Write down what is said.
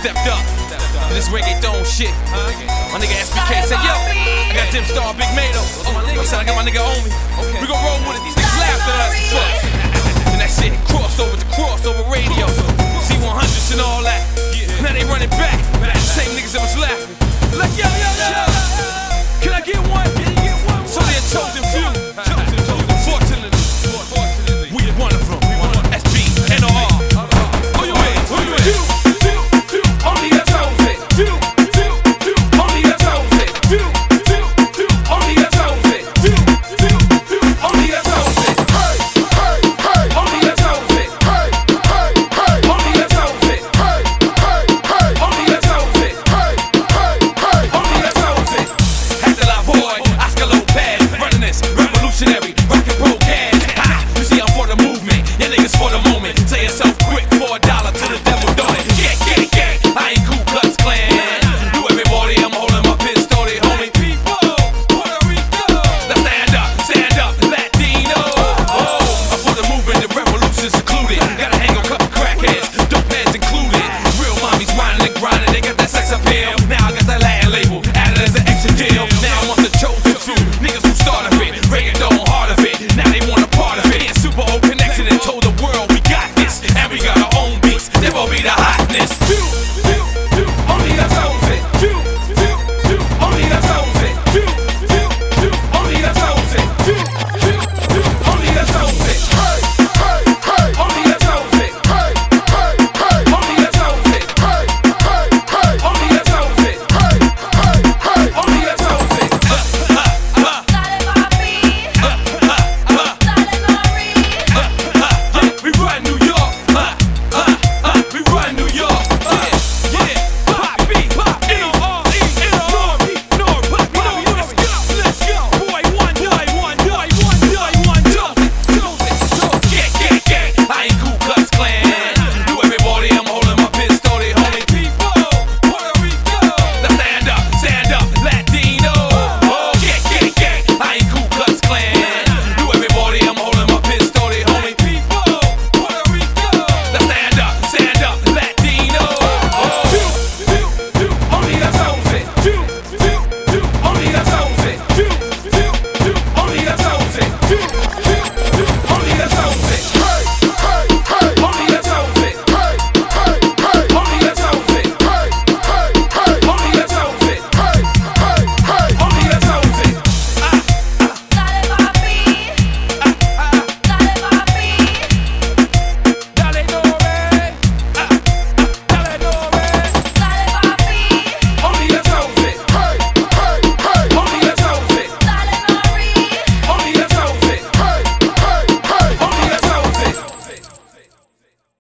stepped up to this reggaeton shit. My nigga SBK said, yo, I got Dim Star, Big Mado. I said, I got my nigga on me. We gon' roll with it. These niggas laughed at us. Fuck. And that shit crossover to crossover radio. C100s and all that. Now they running back. Same niggas that was laughing. Like, yo, can I get one? So they're chosen few. Unfortunately, we one of them. SB, NOR. Who you with? Only a chosen. Only a chosen. Only a chosen. Only a chosen. Only a chosen. Only a chosen. Only a chosen. Only a chosen. Hector Lavoy, Oscar Lopez, running this revolutionary rock and roll gas. You see, I'm for the movement. Yeah, niggas for the moment. Say yourself quick for $1 to the devil, don't it? Gang. I ain't Ku Klux Klan. You everybody, I'm holding my pistol, homie. People, Puerto Rico. Now stand up, Latino. I'm for the movement, the revolution's included. Gotta hang on couple crackheads, dope heads included. Real mommies whining and grinding, they got that sex appeal. Now I got that Latin label, added as an extra deal. Now I'm on the chosen few, niggas who started it, reggaeton hard of it. Now they want a part of it. And Super O connected and told the world we got this, and we got our own beats. They will be the